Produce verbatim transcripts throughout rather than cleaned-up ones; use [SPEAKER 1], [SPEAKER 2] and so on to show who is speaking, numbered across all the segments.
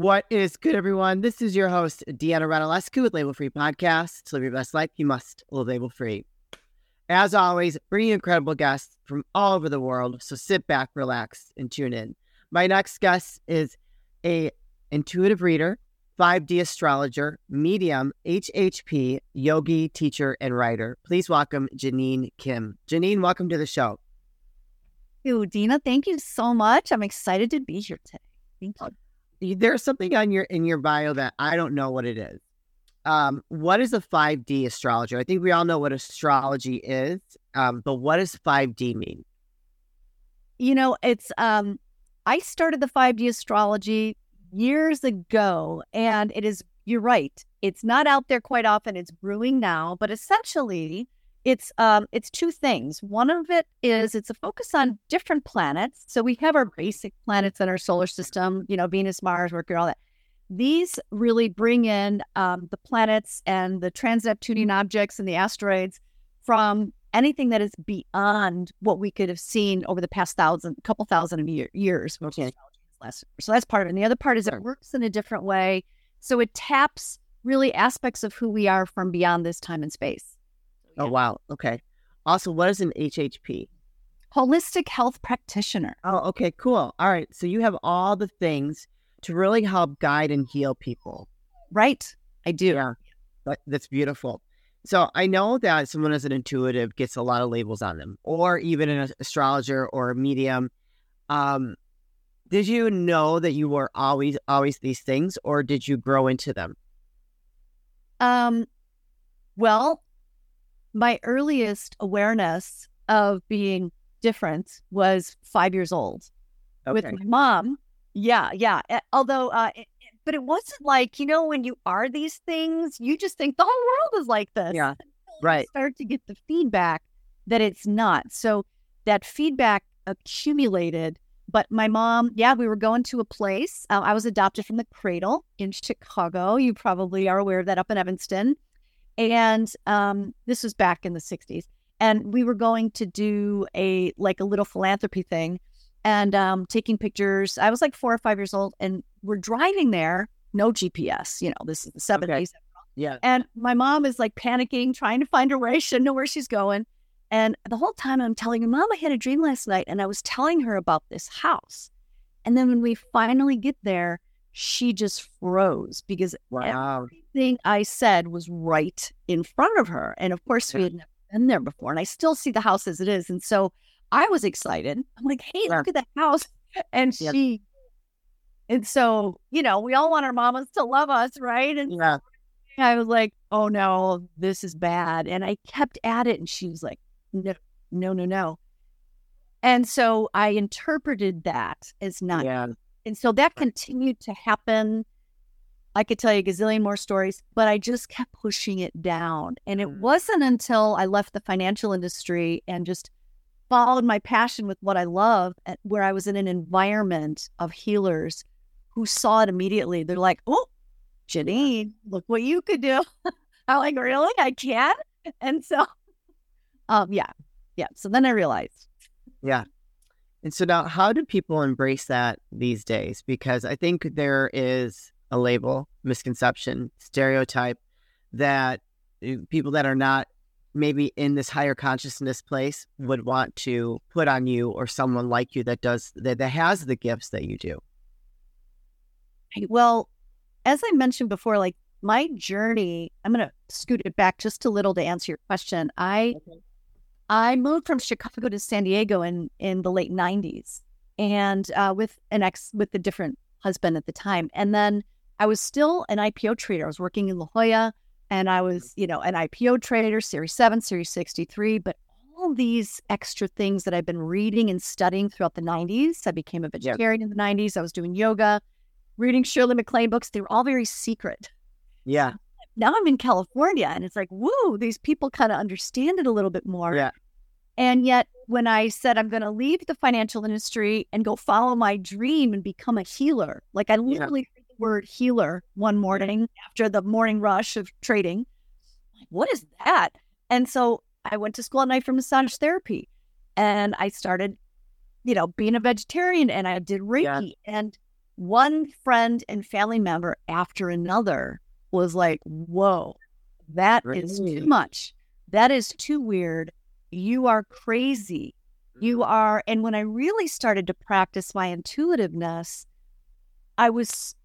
[SPEAKER 1] What is good, everyone? This is your host, Deanna Radulescu with Label Free Podcast. To live your best life, you must live label free. As always, bringing incredible guests from all over the world. So sit back, relax, and tune in. My next guest is a intuitive reader, five D astrologer, medium, H H P, yogi, teacher, and writer. Please welcome Janine Kim. Janine, welcome to the show.
[SPEAKER 2] Thank you, Dina. Thank you so much. I'm excited to be here today. Thank you.
[SPEAKER 1] There's something on your in your bio that I don't know what it is. Um, what is a five D astrologer? I think we all know what astrology is, um, but what does five D mean?
[SPEAKER 2] You know, it's um, I started the five D astrology years ago, and it is, you're right, it's not out there quite often. It's brewing now, but essentially it's um, it's two things. One of it is it's a focus on different planets. So we have our basic planets in our solar system, you know, Venus, Mars, Mercury, all that. These really bring in um, the planets and the trans-Neptunian objects and the asteroids from anything that is beyond what we could have seen over the past thousand, couple thousand of year, years.
[SPEAKER 1] Okay.
[SPEAKER 2] So that's part of it. And the other part is it works in a different way. So it taps really aspects of who we are from beyond this time and space.
[SPEAKER 1] Oh, wow. Okay. Also, what is an H H P?
[SPEAKER 2] Holistic health practitioner.
[SPEAKER 1] Oh, okay, cool. All right. So you have all the things to really help guide and heal people.
[SPEAKER 2] Right. I do.
[SPEAKER 1] Yeah. That, that's beautiful. So I know that someone as an intuitive gets a lot of labels on them, or even an astrologer or a medium. Um, did you know that you were always, always these things, or did you grow into them?
[SPEAKER 2] Um, well, my earliest awareness of being different was five years old
[SPEAKER 1] Okay.
[SPEAKER 2] with my mom. Yeah, yeah. Uh, Although, uh, it, it- but it wasn't like, you know, when you are these things, you just think the whole world is like this.
[SPEAKER 1] Yeah,
[SPEAKER 2] Until you
[SPEAKER 1] right.
[SPEAKER 2] start to get the feedback that it's not. So that feedback accumulated. But my mom, yeah, we were going to a place. Uh, I was adopted from the cradle in Chicago. You probably are aware of that, up in Evanston. And um, this was back in the sixties. And we were going to do a like a little philanthropy thing and um, taking pictures. I was like four or five years old, and we're driving there, no G P S. You know, this is the seventies.
[SPEAKER 1] Yeah.
[SPEAKER 2] And my mom is like panicking, trying to find her way. She doesn't know where she's going. And the whole time I'm telling her, Mom, I had a dream last night. And I was telling her about this house. And then when we finally get there, she just froze because
[SPEAKER 1] Wow.
[SPEAKER 2] everything I said was right in front of her. And of course, we had never been there before. And I still see the house as it is. And so I was excited. I'm like, hey,
[SPEAKER 1] Yeah.
[SPEAKER 2] look at that house. And
[SPEAKER 1] Yeah.
[SPEAKER 2] she, and so, you know, we all want our mamas to love us, right? And
[SPEAKER 1] Yeah.
[SPEAKER 2] I was like, oh no, this is bad. And I kept at it. And she was like, no, no, no, no. And so I interpreted that as not.
[SPEAKER 1] Yeah.
[SPEAKER 2] And so that continued to happen. I could tell you a gazillion more stories, but I just kept pushing it down. And it
[SPEAKER 1] Mm.
[SPEAKER 2] wasn't until I left the financial industry and just followed my passion with what I love, at- where I was in an environment of healers who saw it immediately. They're like, oh, Janine, look what you could do. I'm like, really? I can? And so, um, yeah, yeah. So then I realized.
[SPEAKER 1] Yeah. And so now, how do people embrace that these days? Because I think there is a label, misconception, stereotype that uh, people that are not maybe in this higher consciousness place would want to put on you or someone like you that does that, that has the gifts that you do.
[SPEAKER 2] Well, as I mentioned before, like my journey, I'm going to scoot it back just a little to answer your question. I
[SPEAKER 1] Okay.
[SPEAKER 2] I moved from Chicago to San Diego in, in the late nineties, and uh, with an ex with a different husband at the time. And then I was still an I P O trader. I was working in La Jolla, and I was, you know, an I P O trader, Series seven, Series sixty-three, but all these extra things that I've been reading and studying throughout the nineties. I became a vegetarian in the nineties. I was doing yoga, reading Shirley MacLaine books. They were all very secret.
[SPEAKER 1] Yeah.
[SPEAKER 2] Now I'm in California, and it's like, woo, these people kind of understand it a little bit more.
[SPEAKER 1] Yeah.
[SPEAKER 2] And yet when I said I'm going to leave the financial industry and go follow my dream and become a healer, like I literally heard the word healer one morning after the morning rush of trading. Like, what is that? And so I went to school at night for massage therapy, and I started, you know, being a vegetarian, and I did Reiki.
[SPEAKER 1] Yeah.
[SPEAKER 2] And one friend and family member after another was like, whoa, that
[SPEAKER 1] Really?
[SPEAKER 2] is too much. That is too weird. You are crazy. You are. And when I really started to practice my intuitiveness, I was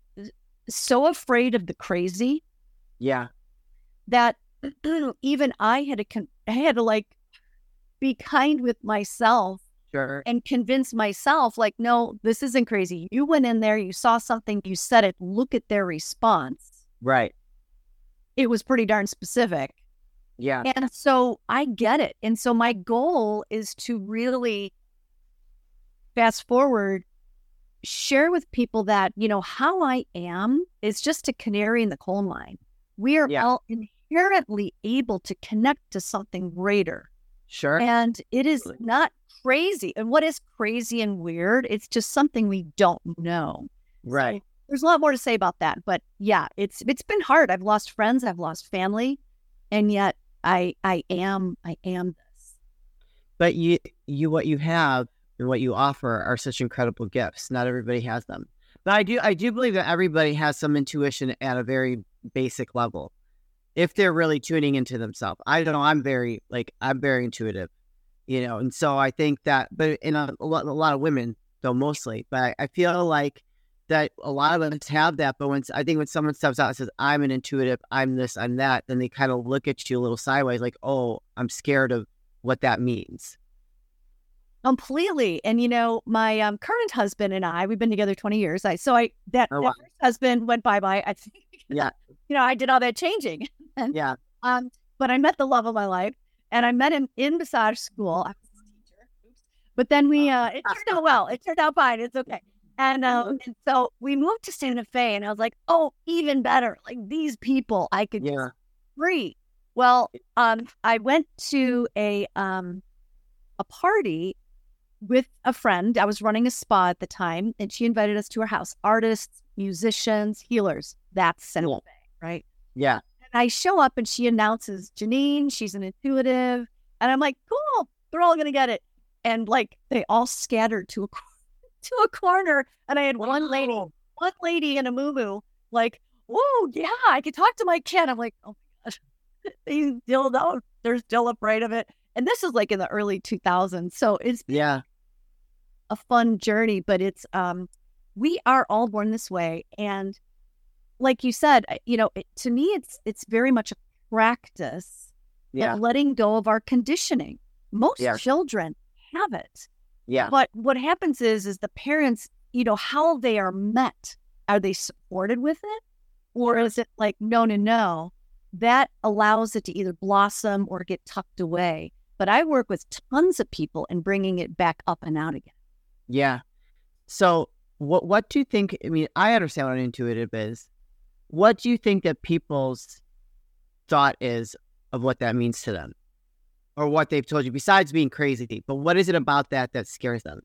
[SPEAKER 2] so afraid of the crazy.
[SPEAKER 1] Yeah.
[SPEAKER 2] That even I had to, con- I had to like be kind with myself.
[SPEAKER 1] Sure.
[SPEAKER 2] And convince myself, like, no, this isn't crazy. You went in there, you saw something, you said it, look at their response.
[SPEAKER 1] Right.
[SPEAKER 2] It was pretty darn specific.
[SPEAKER 1] Yeah.
[SPEAKER 2] And so I get it. And so my goal is to really fast forward, share with people that, you know, how I am is just a canary in the coal mine. We are
[SPEAKER 1] Yeah.
[SPEAKER 2] all inherently able to connect to something greater.
[SPEAKER 1] Sure.
[SPEAKER 2] And it is not crazy. And what is crazy and weird? It's just something we don't know.
[SPEAKER 1] Right.
[SPEAKER 2] So there's a lot more to say about that. But yeah, it's it's been hard. I've lost friends, I've lost family, and yet I I am I am this.
[SPEAKER 1] But you you what you have and what you offer are such incredible gifts. Not everybody has them. But I do I do believe that everybody has some intuition at a very basic level, if they're really tuning into themselves. I don't know. I'm very like I'm very intuitive, you know, and so I think that. But in a, a, lot, a lot of women, though, mostly. But I, I feel like that a lot of us have that. But when I think when someone steps out and says, "I'm an intuitive, I'm this, I'm that," then they kind of look at you a little sideways, like, "Oh, I'm scared of what that means."
[SPEAKER 2] Completely. And, you know, my um, current husband and I, we've been together twenty years. I, so I, that,
[SPEAKER 1] Oh,
[SPEAKER 2] that
[SPEAKER 1] wow.
[SPEAKER 2] first husband went bye-bye. I think,
[SPEAKER 1] Yeah.
[SPEAKER 2] you know, I did all that changing. and,
[SPEAKER 1] Yeah.
[SPEAKER 2] Um, but I met the love of my life, and I met him in massage school. I was his teacher. Oops. But then we, uh, it turned out well. It turned out fine. It's okay. And, um, and so we moved to Santa Fe, and I was like, oh, even better. Like these people, I could
[SPEAKER 1] Yeah.
[SPEAKER 2] just free. Well, um, I went to a um, a party with a friend. I was running a spa at the time, and she invited us to her house. Artists, musicians, healers. That's Santa Fe, right?
[SPEAKER 1] Yeah.
[SPEAKER 2] And I show up, and she announces, Janine, she's an intuitive. And I'm like, cool, they're all going to get it. And like, they all scattered to a, to a corner. And I had one lady, one lady in a muumuu, like, whoa, yeah, I can talk to my kid. I'm like, oh my gosh, they still don't, they're still afraid of it. And this is like in the early two thousands. So it's
[SPEAKER 1] Yeah.
[SPEAKER 2] a fun journey, but it's, um, we are all born this way. And like you said, you know, it, to me, it's, it's very much a practice
[SPEAKER 1] Yeah.
[SPEAKER 2] of letting go of our conditioning. Most
[SPEAKER 1] Yeah.
[SPEAKER 2] children have it.
[SPEAKER 1] Yeah.
[SPEAKER 2] But what happens is, is the parents, you know, how they are met. Are they supported with it? Or is it like, no, no, no? That allows it to either blossom or get tucked away. But I work with tons of people in bringing it back up and out again.
[SPEAKER 1] Yeah. So what what do you think? I mean, I understand what an intuitive is. What do you think that people's thought is of what that means to them, or what they've told you besides being crazy? But what is it about that that scares them?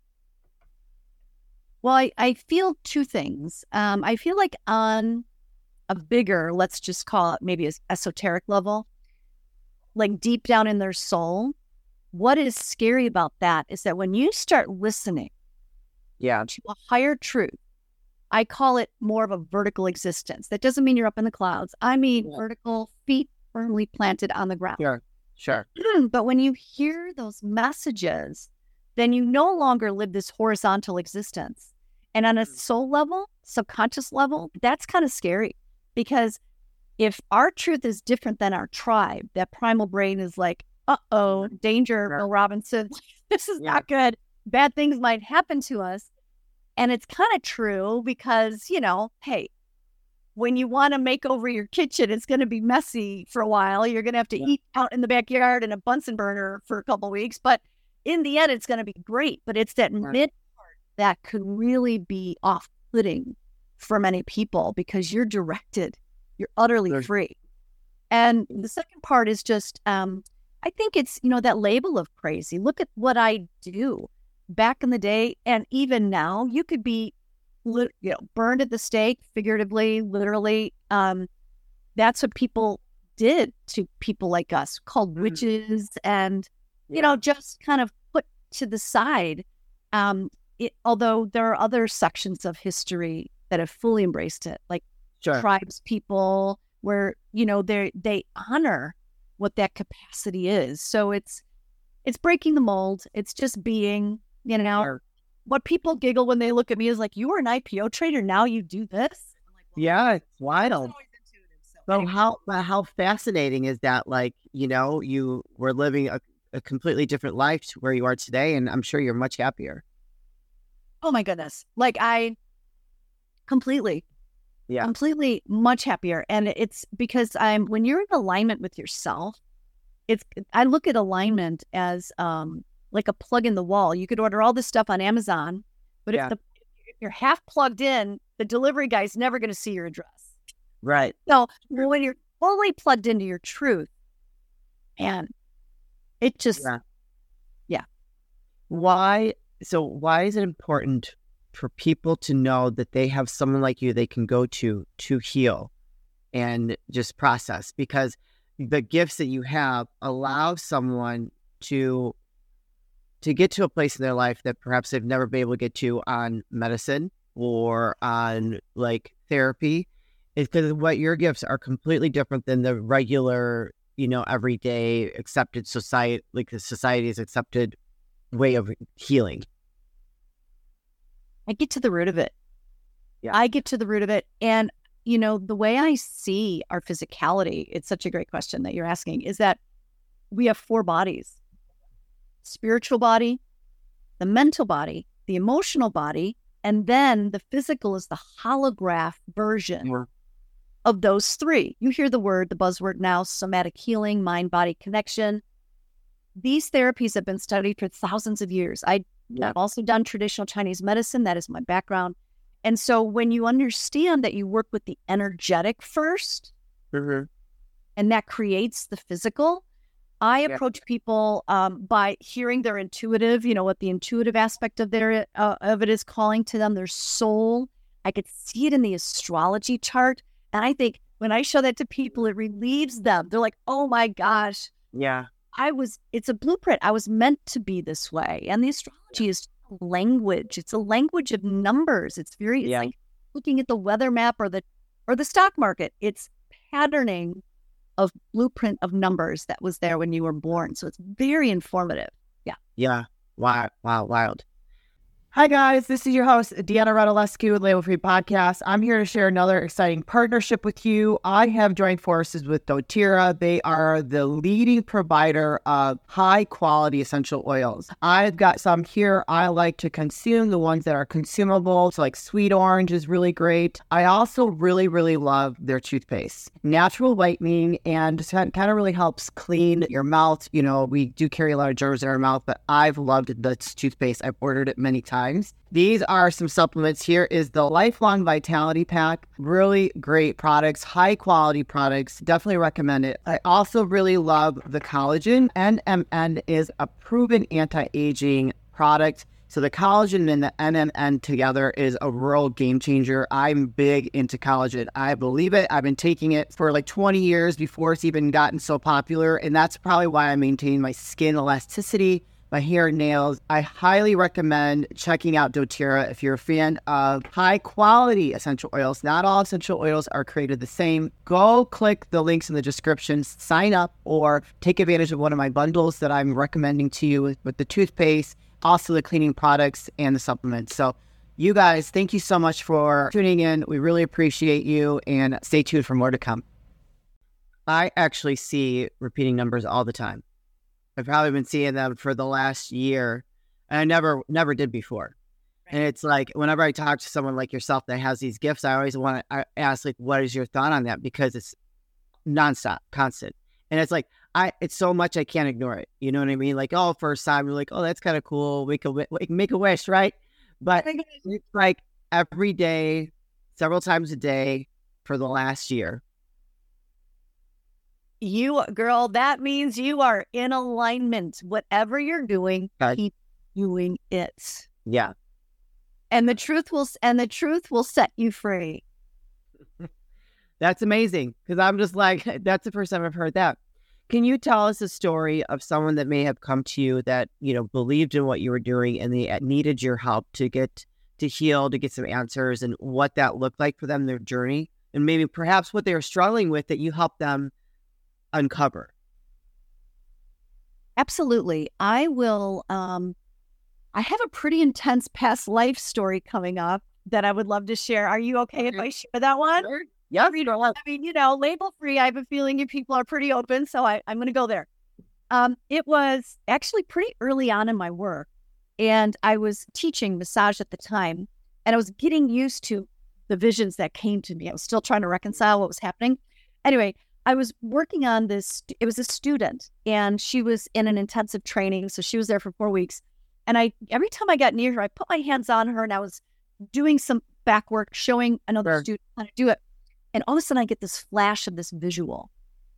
[SPEAKER 2] Well, I, I feel two things. Um, I feel like on a bigger, let's just call it maybe as esoteric level, like deep down in their soul, what is scary about that is that when you start listening
[SPEAKER 1] Yeah.
[SPEAKER 2] to a higher truth, I call it more of a vertical existence. That doesn't mean you're up in the clouds. I mean
[SPEAKER 1] Yeah.
[SPEAKER 2] vertical, feet firmly planted on the ground.
[SPEAKER 1] Sure. Sure.
[SPEAKER 2] But when you hear those messages, then you no longer live this horizontal existence. And on a soul level, subconscious level, that's kind of scary, because if our truth is different than our tribe, that primal brain is like, uh-oh, danger, Bill Robinson. This is
[SPEAKER 1] Yeah.
[SPEAKER 2] not good. Bad things might happen to us. And it's kind of true because, you know, hey, when you want to make over your kitchen, it's going to be messy for a while. You're going to have to
[SPEAKER 1] Yeah.
[SPEAKER 2] eat out in the backyard in a Bunsen burner for a couple of weeks. But in the end, it's going to be great. But it's that
[SPEAKER 1] Right.
[SPEAKER 2] mid part that could really be off-putting for many people because you're directed. You're utterly
[SPEAKER 1] There's-
[SPEAKER 2] free. And the second part is just, um, I think it's, you know, that label of crazy. Look at what I do back in the day. And even now, you could be, lit- you know, burned at the stake, figuratively, literally. Um, that's what people did to people like us, called
[SPEAKER 1] Mhm.
[SPEAKER 2] witches, and, you
[SPEAKER 1] Yeah.
[SPEAKER 2] know, just kind of put to the side. Um, it, although there are other sections of history that have fully embraced it, like
[SPEAKER 1] Sure.
[SPEAKER 2] tribes people, where, you know, they they honor what that capacity is. So it's it's breaking the mold. It's just being, you know,
[SPEAKER 1] Sure.
[SPEAKER 2] what people giggle when they look at me is like, you were an I P O trader, now you do this. I'm like, well,
[SPEAKER 1] Yeah, it's
[SPEAKER 2] it's
[SPEAKER 1] wild.
[SPEAKER 2] always intuitive. So
[SPEAKER 1] So
[SPEAKER 2] anyway.
[SPEAKER 1] how but how fascinating is that? Like, you know, you were living a, a completely different life to where you are today, and I'm sure you're much happier.
[SPEAKER 2] Oh my goodness. Like I completely,
[SPEAKER 1] Yeah.
[SPEAKER 2] completely much happier. And it's because I'm, when you're in alignment with yourself, it's, I look at alignment as um like a plug in the wall. You could order all this stuff on Amazon, but
[SPEAKER 1] Yeah.
[SPEAKER 2] if the if you're half plugged in, the delivery guy's never going to see your address.
[SPEAKER 1] Right.
[SPEAKER 2] So when you're fully plugged into your truth, man, it just,
[SPEAKER 1] Yeah.
[SPEAKER 2] yeah.
[SPEAKER 1] Why? So why is it important for people to know that they have someone like you they can go to to heal and just process? Because the gifts that you have allow someone to to get to a place in their life that perhaps they've never been able to get to on medicine or on like therapy. It's because what your gifts are completely different than the regular, you know, everyday accepted society, like the society's accepted way of healing.
[SPEAKER 2] I get to the root of it.
[SPEAKER 1] Yeah.
[SPEAKER 2] I get to the root of it. And, you know, the way I see our physicality, it's such a great question that you're asking, is that we have four bodies: spiritual body, the mental body, the emotional body, and then the physical is the holograph version
[SPEAKER 1] Yeah.
[SPEAKER 2] of those three. You hear the word, the buzzword now, somatic healing, mind-body connection. These therapies have been studied for thousands of years. I
[SPEAKER 1] Yeah.
[SPEAKER 2] I've also done traditional Chinese medicine. That is my background. And so when you understand that you work with the energetic first,
[SPEAKER 1] Mhm.
[SPEAKER 2] and that creates the physical, I
[SPEAKER 1] Yeah.
[SPEAKER 2] approach people um, by hearing their intuitive, you know, what the intuitive aspect of their uh, of it is calling to them, their soul. I could see it in the astrology chart. And I think when I show that to people, it relieves them. They're like, oh my gosh,
[SPEAKER 1] Yeah.
[SPEAKER 2] I was, it's a blueprint. I was meant to be this way. And the astrology is language. It's a language of numbers. It's very, it's
[SPEAKER 1] Yeah.
[SPEAKER 2] like looking at the weather map or the, or the stock market. It's patterning of blueprint of numbers that was there when you were born. So it's very informative. Yeah.
[SPEAKER 1] Yeah. Wow. Wow. Wild. Hi, guys. This is your host, Deanna Radulescu with Label Free Podcast. I'm here to share another exciting partnership with you. I have joined forces with doTERRA. They are the leading provider of high-quality essential oils. I've got some here I like to consume, the ones that are consumable. So like sweet orange is really great. I also really, really love their toothpaste. Natural whitening and just kind of really helps clean your mouth. You know, we do carry a lot of germs in our mouth, but I've loved this toothpaste. I've ordered it many times. These are some supplements. Here is the Lifelong Vitality Pack. Really great products, high quality products. Definitely recommend it. I also really love the collagen. N M N is a proven anti-aging product. So the collagen and the N M N together is a real game changer. I'm big into collagen. I believe it. I've been taking it for like twenty years before it's even gotten so popular. And that's probably why I maintain my skin elasticity, my hair and nails. I highly recommend checking out doTERRA if you're a fan of high quality essential oils. Not all essential oils are created the same. Go click the links in the description, sign up, or take advantage of one of my bundles that I'm recommending to you with, with the toothpaste, also the cleaning products and the supplements. So you guys, thank you so much for tuning in. We really appreciate you, and stay tuned for more to come. I actually see repeating numbers all the time. I've probably been seeing them for the last year, and I never, never did before. Right. And it's like, whenever I talk to someone like yourself that has these gifts, I always want to ask, like, what is your thought on that? Because it's nonstop, constant. And it's like, I, it's so much I can't ignore it. You know what I mean? Like, oh, first time, you're like, oh, that's kind of cool. Make a, like, make a wish, right? But it's like every day, several times a day for the last year.
[SPEAKER 2] You, girl, that means you are in alignment. Whatever you're doing,
[SPEAKER 1] Okay.
[SPEAKER 2] keep doing it.
[SPEAKER 1] Yeah.
[SPEAKER 2] And the truth will, and the truth will set you free.
[SPEAKER 1] That's amazing. Because I'm just like, that's the first time I've heard that. Can you tell us a story of someone that may have come to you that, you know, believed in what you were doing and they needed your help to get to heal, to get some answers, and what that looked like for them, their journey, and maybe perhaps what they were struggling with that you helped them uncover?
[SPEAKER 2] Absolutely. I will, um, I have a pretty intense past life story coming up that I would love to share. Are you okay if I share that one?
[SPEAKER 1] Sure. Yeah,
[SPEAKER 2] You know, I mean, you know, label free. I have a feeling you people are pretty open, so I, I'm going to go there. Um, it was actually pretty early on in my work, and I was teaching massage at the time, and I was getting used to the visions that came to me. I was still trying to reconcile what was happening. Anyway, I was working on this. It was a student, and she was in an intensive training, so she was there for four weeks. And I, every time I got near her, I put my hands on her, and I was doing some back work, showing another
[SPEAKER 1] Sure.
[SPEAKER 2] student how to do it. And all of a sudden, I get this flash of this visual.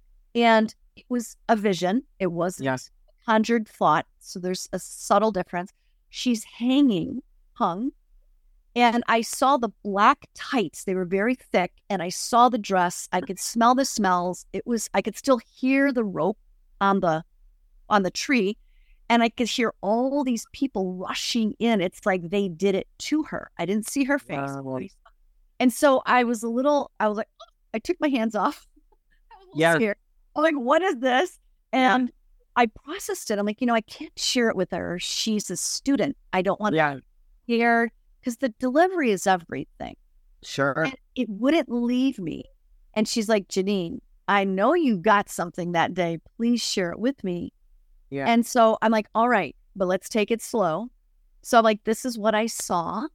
[SPEAKER 2] And it was a vision. It wasn't
[SPEAKER 1] Yes.
[SPEAKER 2] a conjured thought. So there's a subtle difference. She's hanging, hung. And I saw the black tights. They were very thick. And I saw the dress. I could smell the smells. It was, I could still hear the rope on the, on the tree. And I could hear all these people rushing in. It's like they did it to her. I didn't see her face.
[SPEAKER 1] Wow.
[SPEAKER 2] And so I was a little, I was like, oh, I took my hands off. I was a little
[SPEAKER 1] Yeah.
[SPEAKER 2] scared. I'm like, what is this? And I processed it. I'm like, you know, I can't share it with her. She's a student. I don't want
[SPEAKER 1] Yeah.
[SPEAKER 2] to hear, because the delivery is everything.
[SPEAKER 1] Sure.
[SPEAKER 2] And it wouldn't leave me. And she's like, Janine, I know you got something that day. Please share it with me.
[SPEAKER 1] Yeah.
[SPEAKER 2] And so I'm like, all right, but let's take it slow. So I'm like, this is what I saw.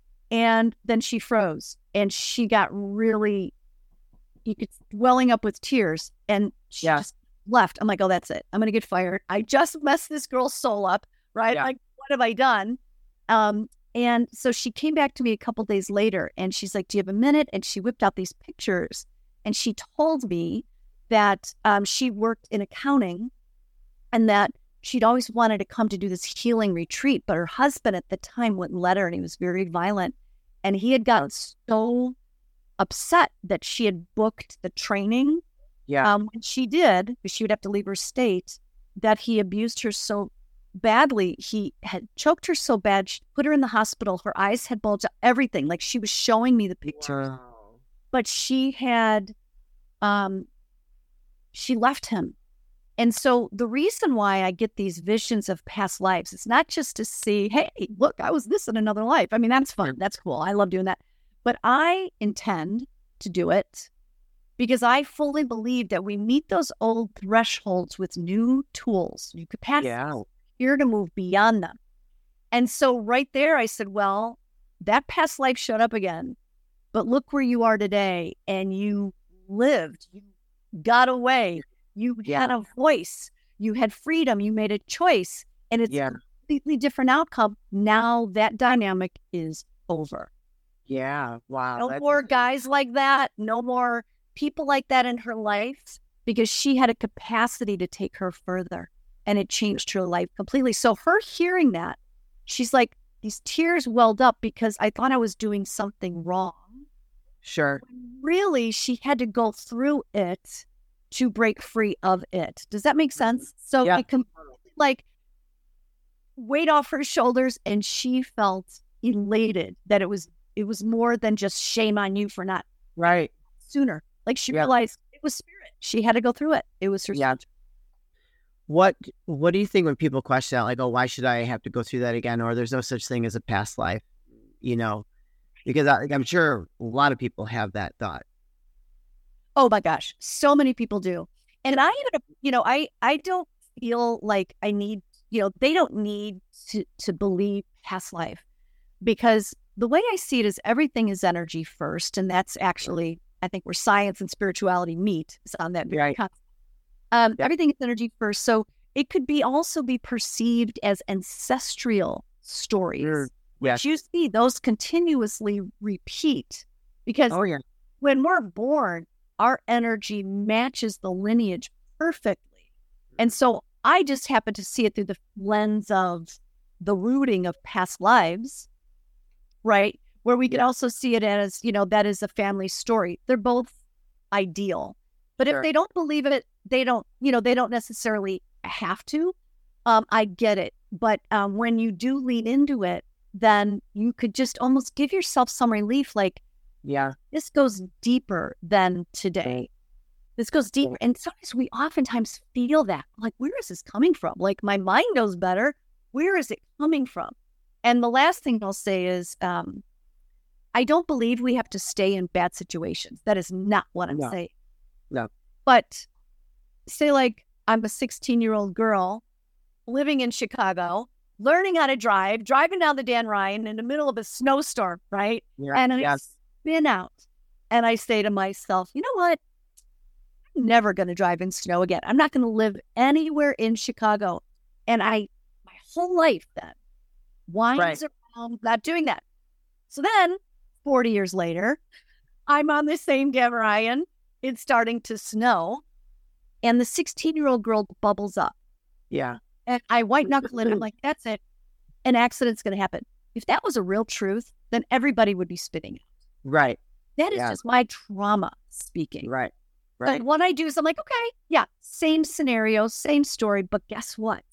[SPEAKER 2] And then she froze and she got really, you could welling up with tears, and she
[SPEAKER 1] Yeah.
[SPEAKER 2] just left. I'm like, oh, that's it. I'm going to get fired. I just messed this girl's soul up, right?
[SPEAKER 1] Yeah.
[SPEAKER 2] Like, what have I done? Um, and so she came back to me a couple days later, and she's like, do you have a minute? And she whipped out these pictures, and she told me that um, she worked in accounting and that she'd always wanted to come to do this healing retreat, but her husband at the time wouldn't let her, and he was very violent. And he had gotten so upset that she had booked the training.
[SPEAKER 1] Yeah.
[SPEAKER 2] Um, when she did, because she would have to leave her state, that he abused her so badly. He had choked her so bad, she put her in the hospital. Her eyes had bulged out, everything. Like, she was showing me the pictures.
[SPEAKER 1] Wow.
[SPEAKER 2] But she had, um, she left him. And so the reason why I get these visions of past lives, it's not just to see, hey, look, I was this in another life. I mean, that's fun. That's cool. I love doing that. But I intend to do it because I fully believe that we meet those old thresholds with new tools, new capacities,
[SPEAKER 1] Yeah.
[SPEAKER 2] here to move beyond them. And so right there, I said, well, that past life showed up again, but look where you are today, and you lived, you got away. You
[SPEAKER 1] Yeah.
[SPEAKER 2] had a voice, you had freedom, you made a choice, and it's
[SPEAKER 1] Yeah.
[SPEAKER 2] a completely different outcome. Now that dynamic is over.
[SPEAKER 1] Yeah. Wow.
[SPEAKER 2] No
[SPEAKER 1] That's
[SPEAKER 2] more
[SPEAKER 1] amazing.
[SPEAKER 2] guys like that, no more people like that in her life, because she had a capacity to take her further, and it changed her life completely. So her hearing that, she's like, these tears welled up because I thought I was doing something wrong.
[SPEAKER 1] Sure.
[SPEAKER 2] Really, she had to go through it to break free of it. Does that make sense? So
[SPEAKER 1] Yeah.
[SPEAKER 2] it completely like weight off her shoulders, and she felt elated that it was it was more than just shame on you for not
[SPEAKER 1] Right.
[SPEAKER 2] sooner. Like, she
[SPEAKER 1] Yeah.
[SPEAKER 2] realized it was spirit. She had to go through it. It was her.
[SPEAKER 1] Yeah. What What do you think when people question that, like, oh, why should I have to go through that again? Or there's no such thing as a past life, you know? Because I, I'm sure a lot of people have that thought.
[SPEAKER 2] Oh my gosh, so many people do. And I ended up, you know, I I don't feel like I need, you know, they don't need to to believe past life, because the way I see it is everything is energy first, and that's actually, I think, where science and spirituality meet, is on that very
[SPEAKER 1] Right.
[SPEAKER 2] concept. Um,
[SPEAKER 1] Yep.
[SPEAKER 2] Everything is energy first, so it could be also be perceived as ancestral stories,
[SPEAKER 1] Mm, yes.
[SPEAKER 2] which you see those continuously repeat, because
[SPEAKER 1] Oh, yeah.
[SPEAKER 2] when we're born, our energy matches the lineage perfectly. And so I just happen to see it through the lens of the rooting of past lives, right? Where we could
[SPEAKER 1] Yeah.
[SPEAKER 2] also see it as, you know, that is a family story. They're both ideal. But
[SPEAKER 1] Sure.
[SPEAKER 2] if they don't believe it, they don't, you know, they don't necessarily have to. Um, I get it. But um, when you do lean into it, then you could just almost give yourself some relief. Like,
[SPEAKER 1] yeah,
[SPEAKER 2] this goes deeper than today. This goes deeper. And sometimes we oftentimes feel that, like, where is this coming from? Like, my mind knows better. Where is it coming from? And the last thing I'll say is, um, I don't believe we have to stay in bad situations. That is not what I'm
[SPEAKER 1] no.
[SPEAKER 2] saying.
[SPEAKER 1] No.
[SPEAKER 2] But say, like, I'm a sixteen-year-old girl living in Chicago, learning how to drive, driving down the Dan Ryan in the middle of a snowstorm, right?
[SPEAKER 1] Yeah.
[SPEAKER 2] And I
[SPEAKER 1] yeah.
[SPEAKER 2] spin out and I say to myself, you know what? I'm never going to drive in snow again. I'm not going to live anywhere in Chicago. And I, my whole life then, winds
[SPEAKER 1] Right.
[SPEAKER 2] around not doing that. So then, forty years later, I'm on the same Dan Ryan. It's starting to snow. And the sixteen-year-old girl bubbles up.
[SPEAKER 1] Yeah.
[SPEAKER 2] And I white knuckle it. I'm like, that's it. An accident's going to happen. If that was a real truth, then everybody would be spitting out.
[SPEAKER 1] Right.
[SPEAKER 2] That is
[SPEAKER 1] Yeah.
[SPEAKER 2] just my trauma speaking.
[SPEAKER 1] Right. Right.
[SPEAKER 2] But what I do is I'm like, okay, yeah, same scenario, same story. But guess what?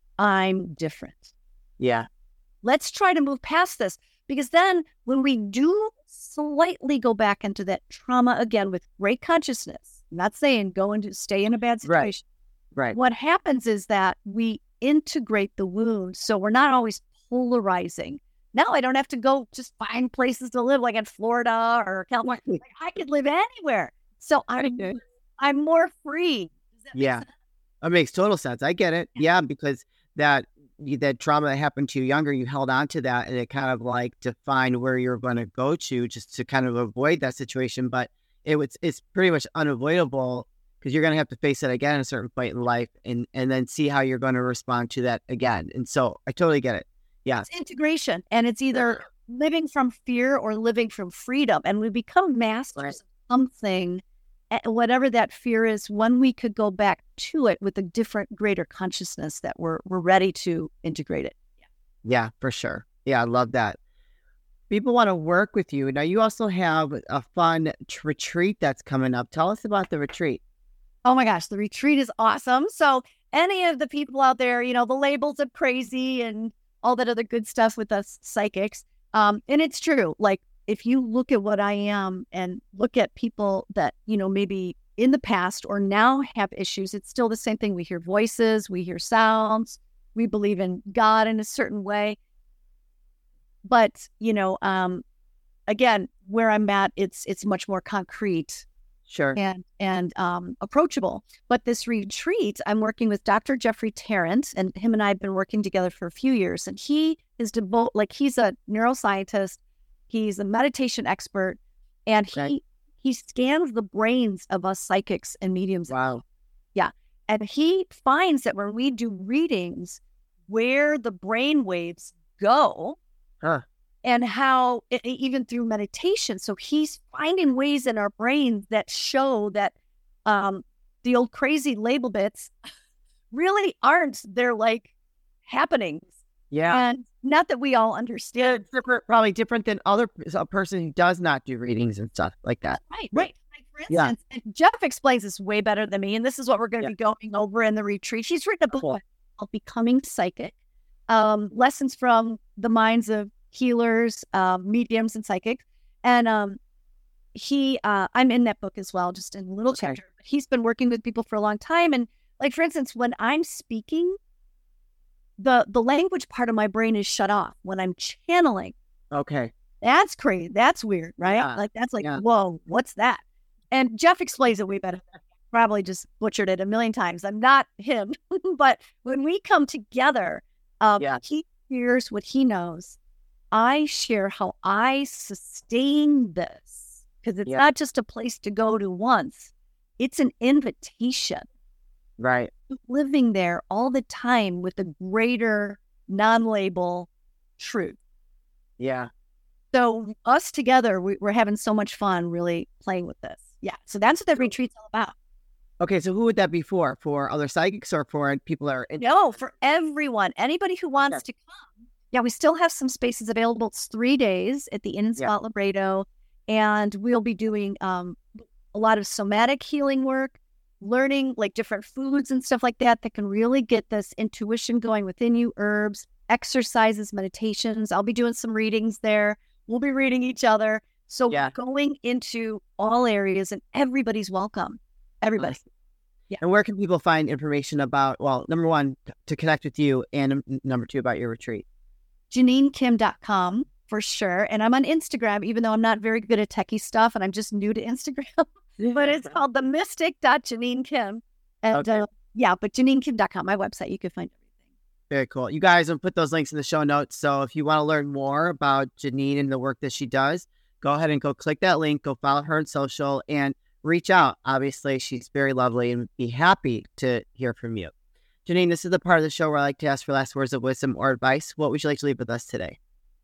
[SPEAKER 2] I'm different.
[SPEAKER 1] Yeah.
[SPEAKER 2] Let's try to move past this. Because then when we do slightly go back into that trauma again with great consciousness, I'm not saying go into stay in a bad situation.
[SPEAKER 1] Right.
[SPEAKER 2] What happens is that we integrate the wound. So we're not always polarizing. Now I don't have to go just find places to live like in Florida or California. Like, I could live anywhere. So I'm, I'm more free. Does that make
[SPEAKER 1] Yeah.
[SPEAKER 2] sense?
[SPEAKER 1] It makes total sense. I get it. Yeah, because that that trauma that happened to you younger, you held on to that, and it kind of like defined where you're going to go to just to kind of avoid that situation. But it was it's pretty much unavoidable because you're going to have to face it again at a certain point in life, and and then see how you're going to respond to that again. And so I totally get it. Yeah,
[SPEAKER 2] It's integration, and it's either living from fear or living from freedom, and we become masters
[SPEAKER 1] Right.
[SPEAKER 2] of something. eh, Whatever that fear is, when we could go back to it with a different, greater consciousness that we're we're ready to integrate it.
[SPEAKER 1] yeah, for sure. Yeah, I love that. People want to work with you. Now, you also have a fun t- retreat that's coming up. Tell us about the retreat.
[SPEAKER 2] Oh my gosh, the retreat is awesome. So any of the people out there, you know, the labels of crazy and all that other good stuff with us psychics. Um, and it's true. Like, if you look at what I am and look at people that, you know, maybe in the past or now have issues, it's still the same thing. We hear voices, we hear sounds, we believe in God in a certain way. But, you know, um, again, where I'm at, it's it's much more concrete
[SPEAKER 1] Sure.
[SPEAKER 2] and and um, approachable. But this retreat, I'm working with Doctor Jeffrey Tarrant, and him and I have been working together for a few years. And he is devote like he's a neuroscientist, he's a meditation expert, and he
[SPEAKER 1] Right.
[SPEAKER 2] he scans the brains of us psychics and mediums.
[SPEAKER 1] Wow.
[SPEAKER 2] And he finds that when we do readings, where the brain waves go
[SPEAKER 1] Huh.
[SPEAKER 2] and how e- e- even through meditation. So he's finding ways in our brains that show that um, the old crazy label bits really aren't. They're like happenings.
[SPEAKER 1] Yeah.
[SPEAKER 2] And not that we all
[SPEAKER 1] Yeah,
[SPEAKER 2] understand.
[SPEAKER 1] it's different, probably different than other a person who does not do readings and stuff like that.
[SPEAKER 2] Right, right. Like for
[SPEAKER 1] Yeah.
[SPEAKER 2] instance, and Jeff explains this way better than me, and this is what we're going to
[SPEAKER 1] Yeah.
[SPEAKER 2] be going over in the retreat. He's written a book
[SPEAKER 1] Cool.
[SPEAKER 2] called Becoming Psychic, um, lessons from the minds of healers, um, mediums, and psychics. And um, he, uh, I'm in that book as well, just in a little
[SPEAKER 1] Okay.
[SPEAKER 2] chapter. He's been working with people for a long time, and like for instance, when I'm speaking, the the language part of my brain is shut off. When I'm channeling,
[SPEAKER 1] Okay.
[SPEAKER 2] that's crazy. That's weird, right?
[SPEAKER 1] Yeah,
[SPEAKER 2] Like that's like,
[SPEAKER 1] yeah.
[SPEAKER 2] whoa, what's that? And Jeff explains it way better. Probably just butchered it a million times. I'm not him, but when we come together, um,
[SPEAKER 1] Yeah.
[SPEAKER 2] he hears what he knows. I share how I sustain this because it's
[SPEAKER 1] Yeah.
[SPEAKER 2] not just a place to go to once; it's an invitation.
[SPEAKER 1] Right.
[SPEAKER 2] Living there all the time with a greater non-label truth.
[SPEAKER 1] Yeah.
[SPEAKER 2] So us together, we, we're having so much fun really playing with this. Yeah. So that's what the retreat's all about.
[SPEAKER 1] Okay. So who would that be for? For other psychics or for people that are in-
[SPEAKER 2] No, for everyone, anybody who wants
[SPEAKER 1] Okay.
[SPEAKER 2] to come. Yeah, we still have some spaces available. It's three days at the Inn and
[SPEAKER 1] Yeah.
[SPEAKER 2] Spa Laredo, and we'll be doing um, a lot of somatic healing work, learning like different foods and stuff like that that can really get this intuition going within you, herbs, exercises, meditations. I'll be doing some readings there. We'll be reading each other. So
[SPEAKER 1] Yeah.
[SPEAKER 2] going into all areas, and everybody's welcome. Everybody.
[SPEAKER 1] Awesome. Yeah. And where can people find information about, well, number one, to connect with you, and um, number two, about your retreat?
[SPEAKER 2] Janine Kim dot com for sure. And I'm on Instagram, even though I'm not very good at techie stuff and I'm just new to Instagram. But it's called the mystic dot Janine Kim. And
[SPEAKER 1] Okay.
[SPEAKER 2] uh, yeah, but Janine Kim dot com, my website, you can find everything.
[SPEAKER 1] Very cool. You guys will put those links in the show notes. So if you want to learn more about Janine and the work that she does, go ahead and go click that link, go follow her on social, and reach out. Obviously, she's very lovely and be happy to hear from you. Janine, this is the part of the show where I like to ask for last words of wisdom or advice. What would you like to leave with us today?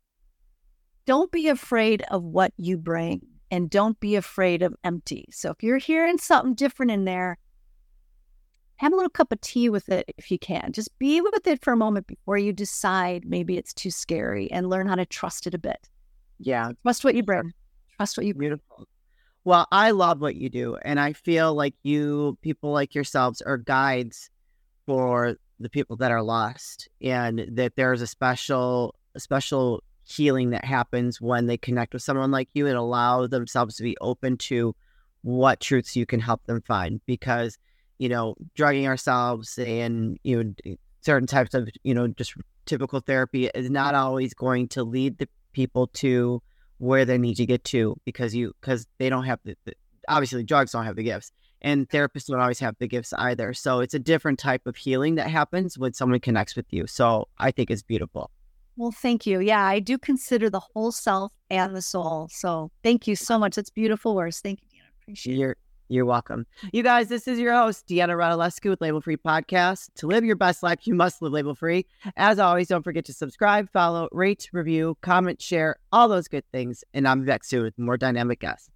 [SPEAKER 2] Don't be afraid of what you bring, and don't be afraid of empty. So if you're hearing something different in there, have a little cup of tea with it if you can. Just be with it for a moment before you decide maybe it's too scary, and learn how to trust it a bit.
[SPEAKER 1] Yeah.
[SPEAKER 2] Trust what you bring. Trust what you bring.
[SPEAKER 1] Beautiful. Well, I love what you do. And I feel like you, people like yourselves, are guides for the people that are lost, and that there's a special, a special healing that happens when they connect with someone like you and allow themselves to be open to what truths you can help them find. Because, you know, drugging ourselves and, you know, certain types of, you know, just typical therapy is not always going to lead the people to where they need to get to, because you, because they don't have the, the, obviously drugs don't have the gifts, and therapists don't always have the gifts either. So it's a different type of healing that happens when someone connects with you. So I think it's beautiful.
[SPEAKER 2] Well, thank you. Yeah, I do consider the whole self and the soul. So thank you so much. That's beautiful words. Thank you, Deanna. Appreciate it.
[SPEAKER 1] You're You're welcome. You guys, this is your host, Deanna Radulescu with Label Free Podcast. To live your best life, you must live label free. As always, don't forget to subscribe, follow, rate, review, comment, share, all those good things. And I'm back soon with more dynamic guests.